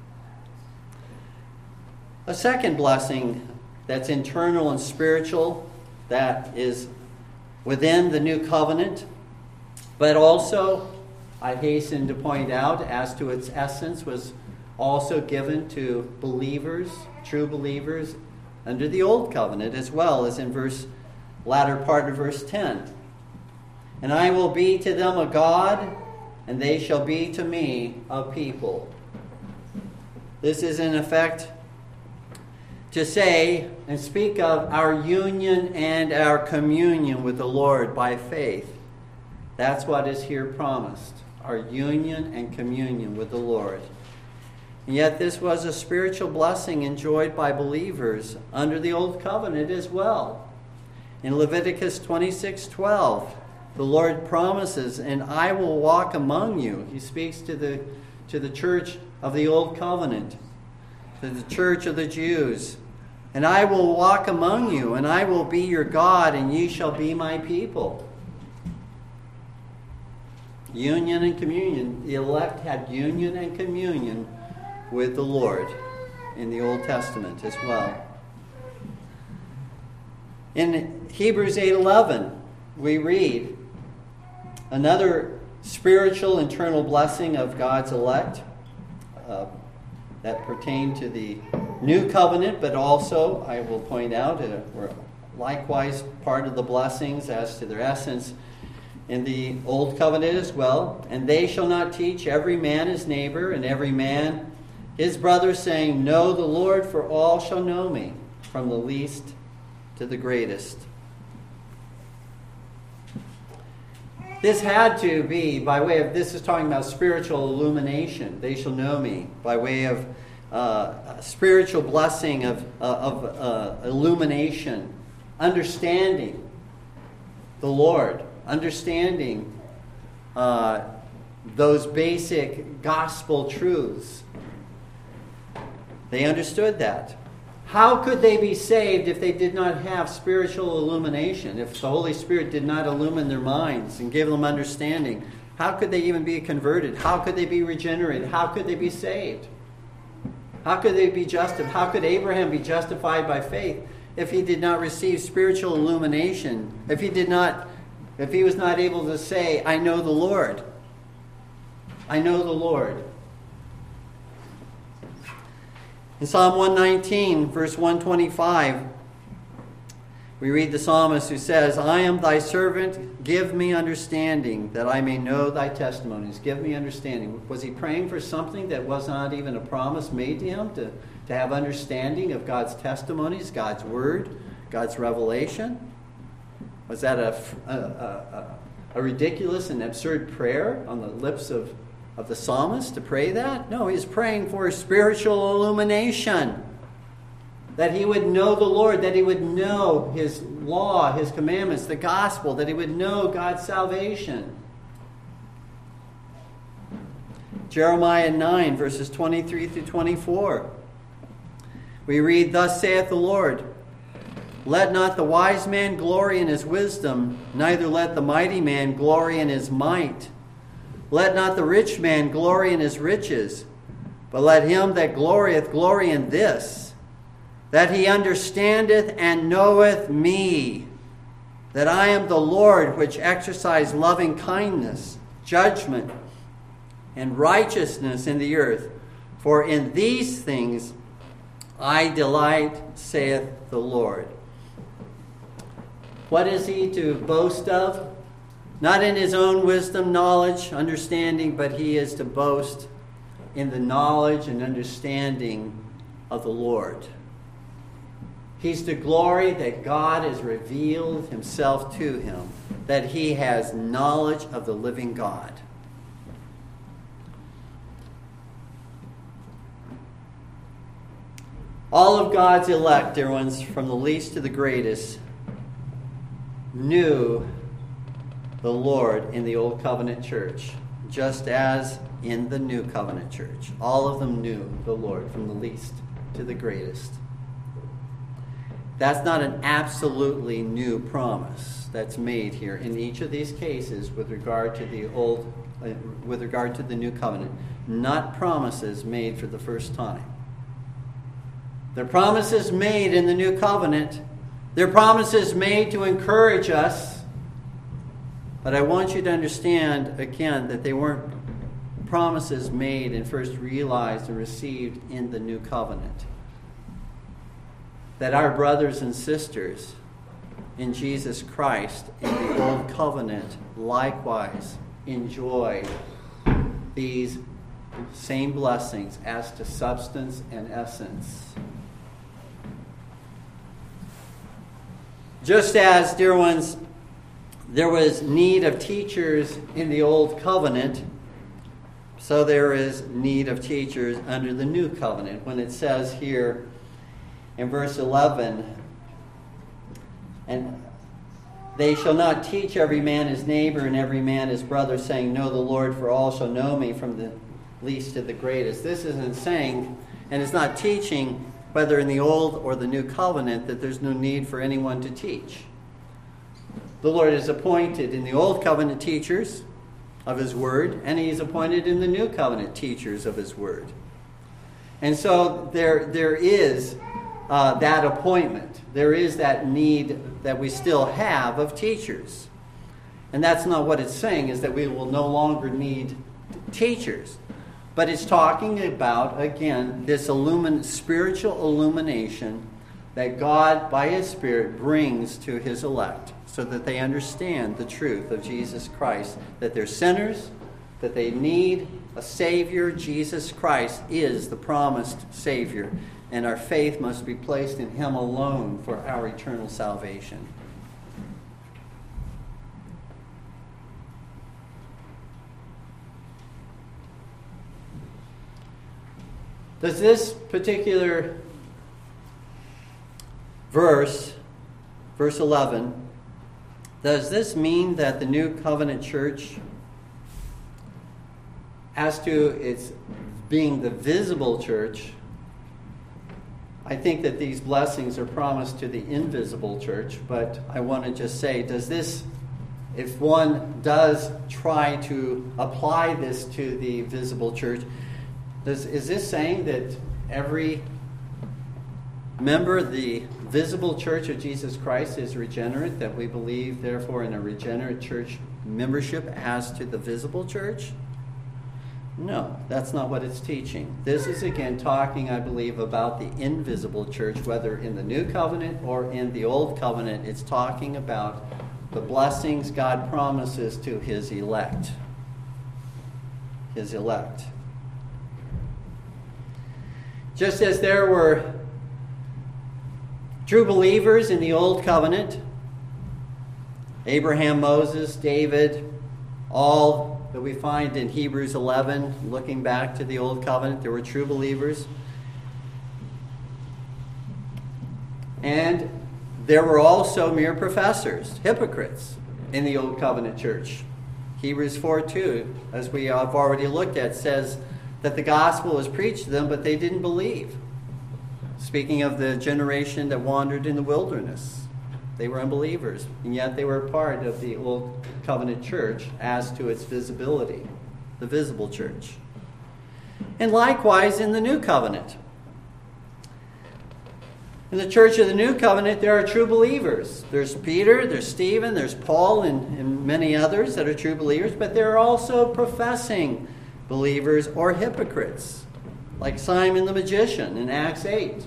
S1: A second blessing that's internal and spiritual, that is within the New Covenant, but also, I hasten to point out, as to its essence, was also given to believers, true believers, under the Old Covenant, as well as in verse latter part of verse ten. And I will be to them a God, and they shall be to me a people. This is in effect to say and speak of our union and our communion with the Lord by faith. That's what is here promised, our union and communion with the Lord. And yet this was a spiritual blessing enjoyed by believers under the Old Covenant as well. In Leviticus twenty-six twelve, the Lord promises, and I will walk among you. He speaks to the, to the church of the Old Covenant, to the church of the Jews. And I will walk among you, and I will be your God, and ye shall be my people. Union and communion. The elect had union and communion with the Lord in the Old Testament as well. In Hebrews eight eleven, we read another spiritual internal blessing of God's elect uh, that pertain to the New Covenant, but also, I will point out, uh, were likewise part of the blessings as to their essence in the Old Covenant as well. And they shall not teach every man his neighbor and every man his brother, saying, know the Lord, for all shall know me, from the least to the greatest. This had to be by way of, this is talking about spiritual illumination. They shall know me, by way of uh, a spiritual blessing of, uh, of uh, illumination, understanding the Lord, understanding uh, those basic gospel truths. They understood that. How could they be saved if they did not have spiritual illumination? If the Holy Spirit did not illumine their minds and give them understanding, how could they even be converted? How could they be regenerated? How could they be saved? How could they be justified? How could Abraham be justified by faith if he did not receive spiritual illumination? If he did not, if he was not able to say, I know the Lord. I know the Lord. In Psalm one nineteen, verse one twenty-five, We read the psalmist who says, I am thy servant, give me understanding, that I may know thy testimonies. Give me understanding. Was he praying for something that was not even a promise made to him, to, to have understanding of God's testimonies, God's word, God's revelation? Was that a, a, a, a ridiculous and absurd prayer on the lips of, of the psalmist to pray that? No, he's praying for spiritual illumination. That he would know the Lord, that he would know his law, his commandments, the gospel, that he would know God's salvation. Jeremiah nine, verses twenty-three through twenty-four. We read, Thus saith the Lord, Let not the wise man glory in his wisdom, neither let the mighty man glory in his might. Let not the rich man glory in his riches, but let him that glorieth glory in this, that he understandeth and knoweth me, that I am the Lord which exercise loving kindness, judgment, and righteousness in the earth. For in these things I delight, saith the Lord. What is he to boast of? Not in his own wisdom, knowledge, understanding, but he is to boast in the knowledge and understanding of the Lord. He's to glory that God has revealed himself to him, that he has knowledge of the living God. All of God's elect, dear ones, from the least to the greatest, knew the Lord in the Old Covenant church, just as in the New Covenant church. All of them knew the Lord from the least to the greatest. That's not an absolutely new promise that's made here in each of these cases with regard to the old, uh, with regard to the New Covenant. Not promises made for the first time. They're promises made in the New Covenant. They're promises made to encourage us. But I want you to understand again that they weren't promises made and first realized and received in the New Covenant. That our brothers and sisters in Jesus Christ in the Old Covenant likewise enjoy these same blessings as to substance and essence. Just as, dear ones, there was need of teachers in the Old Covenant, so there is need of teachers under the New Covenant. When it says here, in verse eleven, and they shall not teach every man his neighbor and every man his brother, saying, Know the Lord, for all shall know me, from the least to the greatest. This isn't saying, and it's not teaching, whether in the Old or the New Covenant, that there's no need for anyone to teach. The Lord has appointed in the Old Covenant teachers of his word, and he's appointed in the New Covenant teachers of his word. And so there, there is Uh, that appointment. There is that need that we still have of teachers. And that's not what it's saying, is that we will no longer need teachers. But it's talking about, again, this illumin- spiritual illumination that God, by his Spirit, brings to his elect so that they understand the truth of Jesus Christ, that they're sinners, that they need a Savior. Jesus Christ is the promised Savior. And our faith must be placed in him alone for our eternal salvation. Does this particular verse, verse eleven, does this mean that the New Covenant Church, as to its being the visible church, I think that these blessings are promised to the invisible church, but I want to just say, does this, if one does try to apply this to the visible church, does, is this saying that every member of the visible church of Jesus Christ is regenerate, that we believe, therefore, in a regenerate church membership as to the visible church? No, that's not what it's teaching. This is again talking, I believe, about the invisible church, whether in the New Covenant or in the Old Covenant. It's talking about the blessings God promises to his elect. His elect. Just as there were true believers in the Old Covenant, Abraham, Moses, David, all that we find in Hebrews eleven, looking back to the Old Covenant, there were true believers. And there were also mere professors, hypocrites, in the Old Covenant church. Hebrews four two, as we have already looked at, says that the gospel was preached to them, but they didn't believe. Speaking of the generation that wandered in the wilderness. They were unbelievers, and yet they were part of the Old Covenant church as to its visibility, the visible church. And likewise in the New Covenant. In the church of the New Covenant, there are true believers. There's Peter, there's Stephen, there's Paul, and, and many others that are true believers, but there are also professing believers or hypocrites, like Simon the magician in Acts eight.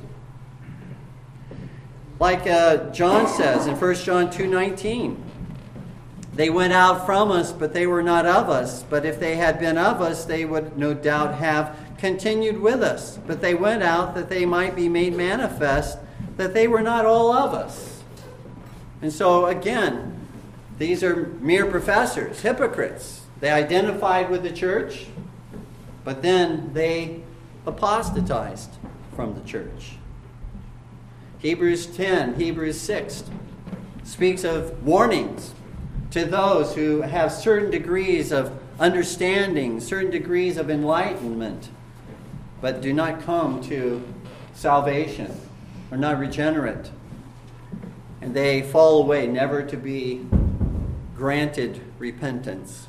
S1: Like uh, John says in First John two nineteen, they went out from us, but they were not of us. But if they had been of us, they would no doubt have continued with us. But they went out that they might be made manifest that they were not all of us. And so again, these are mere professors, hypocrites. They identified with the church, but then they apostatized from the church. Hebrews ten, Hebrews six speaks of warnings to those who have certain degrees of understanding, certain degrees of enlightenment, but do not come to salvation, are not regenerate, and they fall away, never to be granted repentance.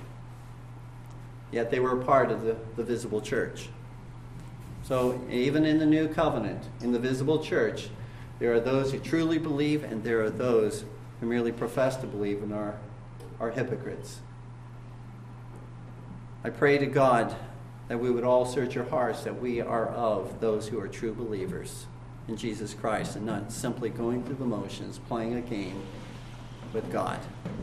S1: Yet they were a part of the, the visible church. So even in the New Covenant, in the visible church, there are those who truly believe, and there are those who merely profess to believe and are, are hypocrites. I pray to God that we would all search our hearts, that we are of those who are true believers in Jesus Christ, and not simply going through the motions, playing a game with God.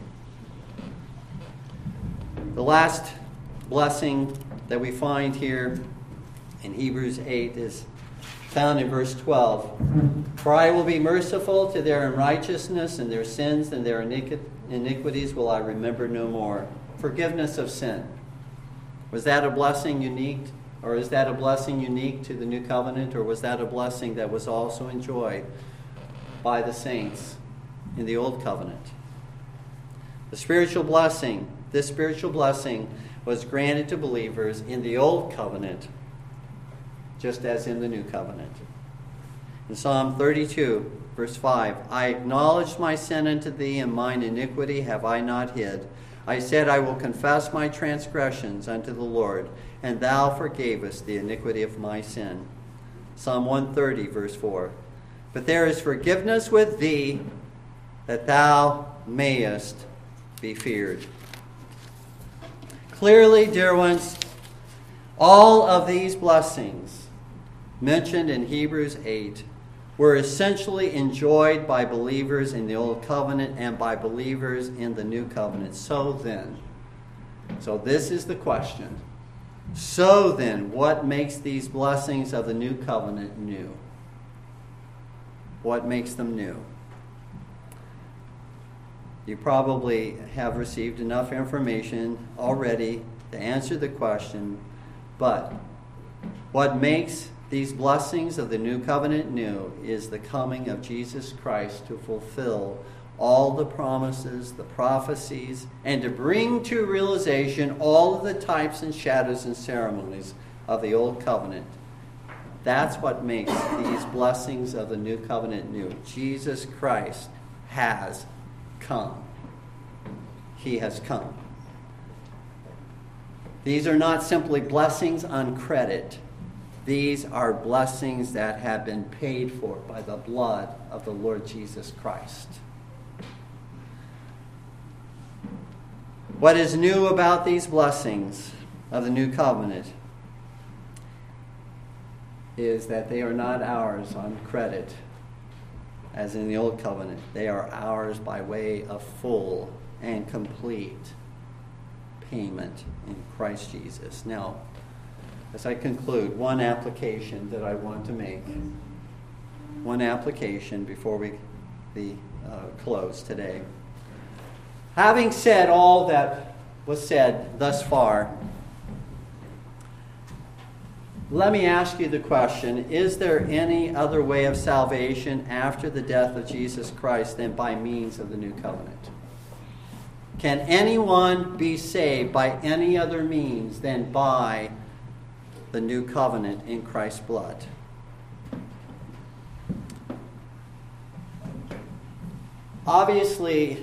S1: The last blessing that we find here in Hebrews eight is found in verse twelve. For I will be merciful to their unrighteousness, and their sins and their iniquities will I remember no more. Forgiveness of sin. Was that a blessing unique, or is that a blessing unique to the New Covenant, or was that a blessing that was also enjoyed by the saints in the Old Covenant? The spiritual blessing, this spiritual blessing was granted to believers in the Old Covenant, just as in the New Covenant. In Psalm thirty-two, verse five, I acknowledged my sin unto thee, and mine iniquity have I not hid. I said, I will confess my transgressions unto the Lord, and thou forgavest the iniquity of my sin. Psalm one thirty, verse four, but there is forgiveness with thee, that thou mayest be feared. Clearly, dear ones, all of these blessings mentioned in Hebrews eight were essentially enjoyed by believers in the Old Covenant and by believers in the New Covenant. So then, so this is the question. So then, what makes these blessings of the New Covenant new? What makes them new? You probably have received enough information already to answer the question, but what makes these blessings of the New Covenant new is the coming of Jesus Christ to fulfill all the promises, the prophecies, and to bring to realization all of the types and shadows and ceremonies of the Old Covenant. That's what makes these blessings of the New Covenant new. Jesus Christ has come. He has come. These are not simply blessings on credit. These are blessings that have been paid for by the blood of the Lord Jesus Christ. What is new about these blessings of the new covenant is that they are not ours on credit, as in the old covenant. They are ours by way of full and complete payment in Christ Jesus. Now, as I conclude, one application that I want to make, one application before we the, uh, close today. Having said all that was said thus far, let me ask you the question, is there any other way of salvation after the death of Jesus Christ than by means of the new covenant? Can anyone be saved by any other means than by the new covenant in Christ's blood? Obviously,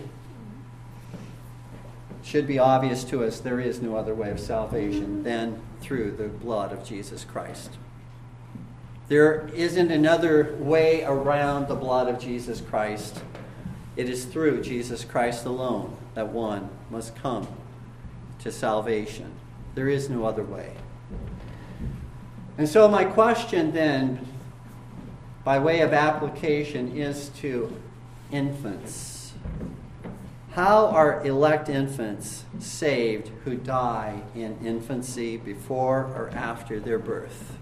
S1: should be obvious to us, there is no other way of salvation than through the blood of Jesus Christ. There isn't another way around the blood of Jesus Christ. It is through Jesus Christ alone that one must come to salvation. There is no other way. And so my question then, by way of application, is to infants. How are elect infants saved who die in infancy, before or after their birth?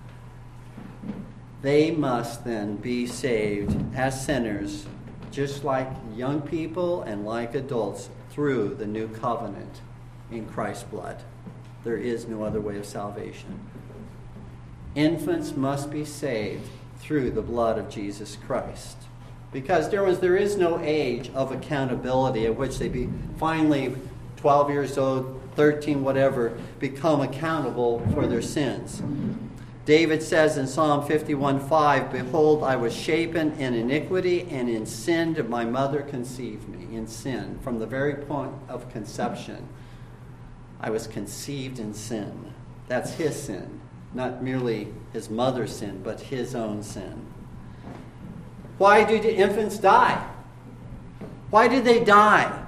S1: They must then be saved as sinners, just like young people and like adults, through the new covenant in Christ's blood. There is no other way of salvation. Infants must be saved through the blood of Jesus Christ. Because there was, there is no age of accountability at which they be finally twelve years old, thirteen, whatever, become accountable for their sins. David says in Psalm fifty-one five, "Behold, I was shapen in iniquity, and in sin did my mother conceive me." In sin, from the very point of conception, I was conceived in sin. That's his sin, not merely his mother's sin, but his own sin. Why do the infants die? Why did they die?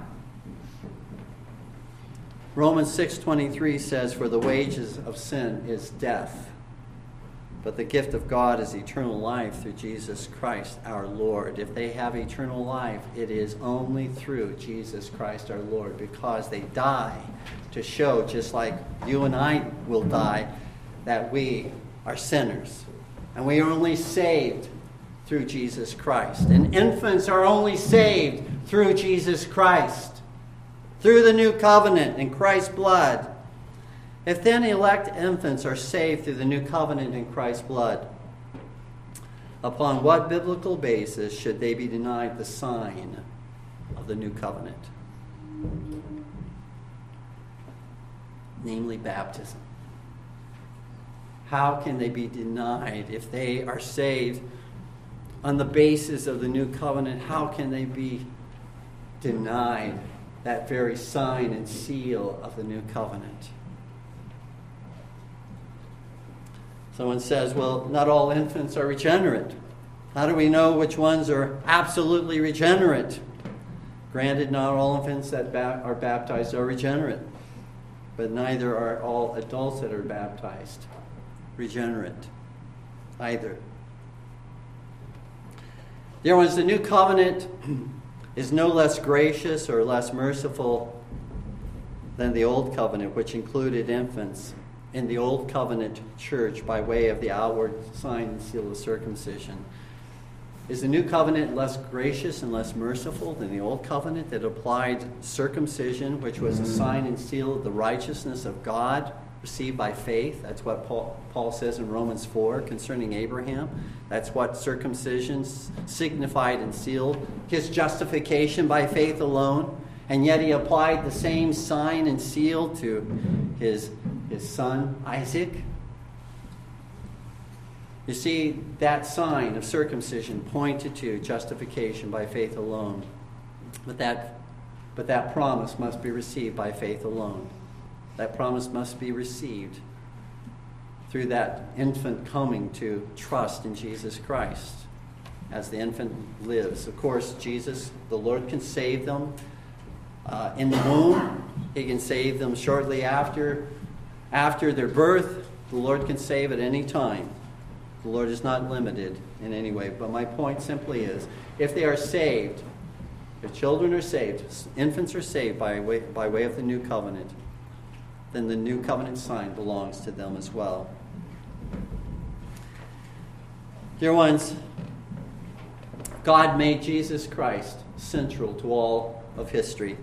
S1: Romans six twenty-three says, "For the wages of sin is death, but the gift of God is eternal life through Jesus Christ our Lord." If they have eternal life, it is only through Jesus Christ our Lord, because they die to show, just like you and I will die, that we are sinners. And we are only saved through Jesus Christ. And infants are only saved through Jesus Christ, through the new covenant in Christ's blood. If then elect infants are saved through the new covenant in Christ's blood, upon what biblical basis should they be denied the sign of the new covenant? Namely, baptism. How can they be denied if they are saved on the basis of the new covenant? How can they be denied that very sign and seal of the new covenant? Someone says, well, not all infants are regenerate. How do we know which ones are absolutely regenerate? Granted, not all infants that ba- are baptized are regenerate, but neither are all adults that are baptized regenerate either. Dear ones, the new covenant is no less gracious or less merciful than the old covenant, which included infants in the old covenant church by way of the outward sign and seal of circumcision. Is the new covenant less gracious and less merciful than the old covenant that applied circumcision, which was a sign and seal of the righteousness of God received by faith? That's what Paul, Paul says in Romans four concerning Abraham. That's what circumcision signified and sealed, his justification by faith alone. And yet he applied the same sign and seal to his, his son Isaac. You see, that sign of circumcision pointed to justification by faith alone. But that, but that promise must be received by faith alone. That promise must be received through that infant coming to trust in Jesus Christ as the infant lives. Of course, Jesus, the Lord, can save them uh, in the womb. He can save them shortly after after their birth, the Lord can save at any time. The Lord is not limited in any way. But my point simply is, if they are saved, if children are saved, infants are saved by way, by way of the new covenant, then the new covenant sign belongs to them as well. Dear ones, God made Jesus Christ central to all of history.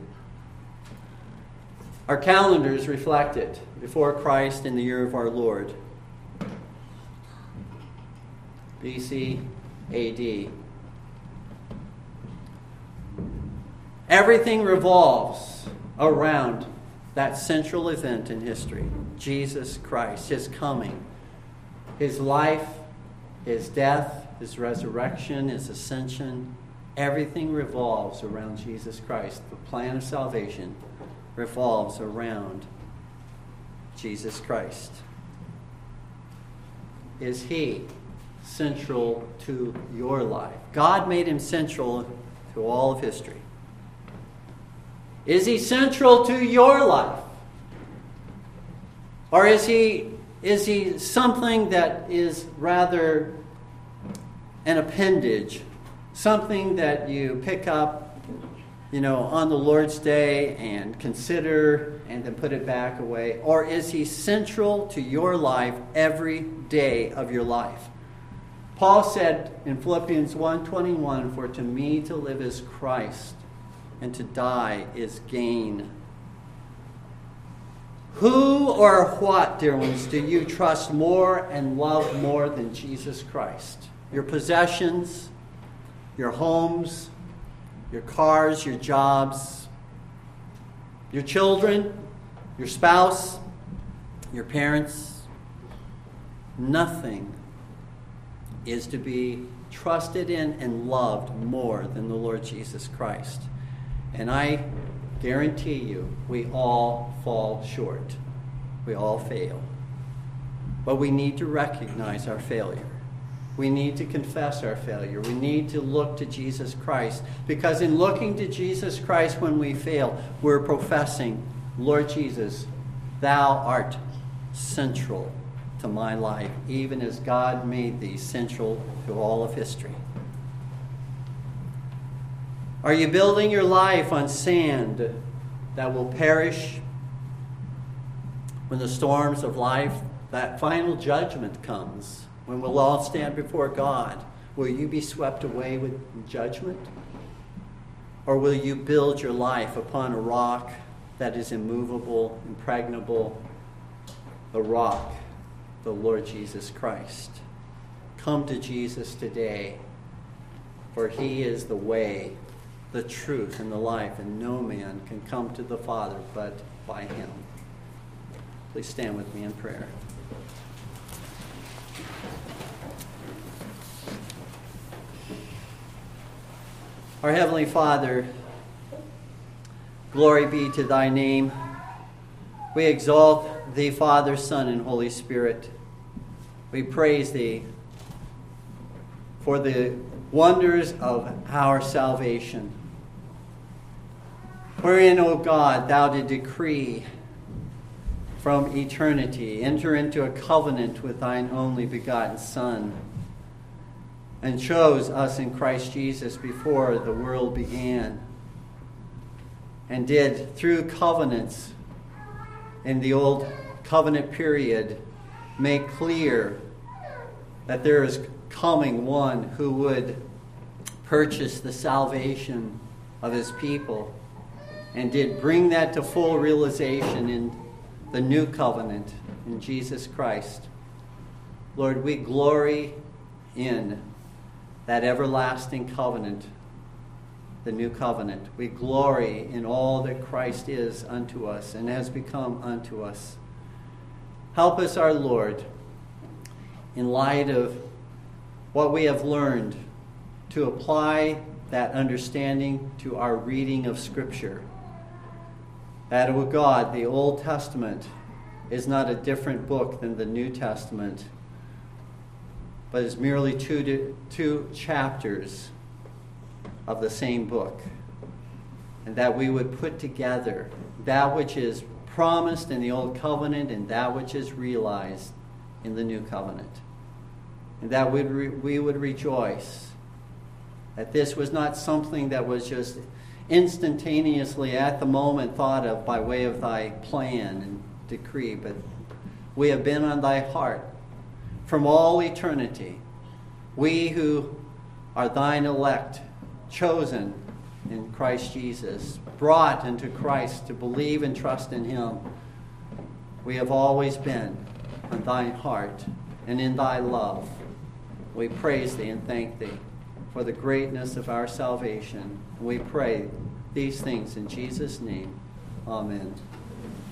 S1: Our calendars reflect it. Before Christ in the year of our Lord, B C A D. Everything revolves around that central event in history, Jesus Christ, his coming, his life, his death, his resurrection, his ascension. Everything revolves around Jesus Christ. The plan of salvation revolves around Jesus Christ. Is he central to your life? God made him central to all of history. Is he central to your life? Or is he is he something that is rather an appendage, something that you pick up, you know, on the Lord's Day and consider and then put it back away? Or is he central to your life every day of your life? Paul said in Philippians one twenty-one, "For to me to live is Christ, and to die is gain." Who or what, dear ones, do you trust more and love more than Jesus Christ? Your possessions, your homes, your cars, your jobs, your children, your spouse, your parents? Nothing is to be trusted in and loved more than the Lord Jesus Christ. And I guarantee you, we all fall short. We all fail. But we need to recognize our failure. We need to confess our failure. We need to look to Jesus Christ. Because in looking to Jesus Christ when we fail, we're professing, Lord Jesus, thou art central to my life, even as God made thee central to all of history. Are you building your life on sand that will perish when the storms of life, that final judgment comes? When we'll all stand before God, will you be swept away with judgment? Or will you build your life upon a rock that is immovable, impregnable, the rock, the Lord Jesus Christ? Come to Jesus today, for he is the way, the truth, and the life, and no man can come to the Father but by him. Please stand with me in prayer. Our Heavenly Father, glory be to thy name. We exalt thee, Father, Son, and Holy Spirit. We praise thee for the wonders of our salvation, wherein, O God, thou did decree from eternity, enter into a covenant with thine only begotten Son, and chose us in Christ Jesus before the world began, and did, through covenants in the old covenant period, make clear that there is coming one who would purchase the salvation of his people, and did bring that to full realization in the new covenant in Jesus Christ. Lord, we glory in that everlasting covenant, the new covenant. We glory in all that Christ is unto us and has become unto us. Help us, our Lord, in light of what we have learned, to apply that understanding to our reading of Scripture. That, O God, the Old Testament is not a different book than the New Testament, but is merely two, two chapters of the same book. And that we would put together that which is promised in the old covenant and that which is realized in the new covenant. And that we, re- we would rejoice that this was not something that was just instantaneously at the moment thought of by way of thy plan and decree, but we have been on thy heart from all eternity. We who are thine elect, chosen in Christ Jesus, brought into Christ to believe and trust in him, we have always been on thine heart and in thy love. We praise thee and thank thee for the greatness of our salvation. We pray these things in Jesus' name. Amen.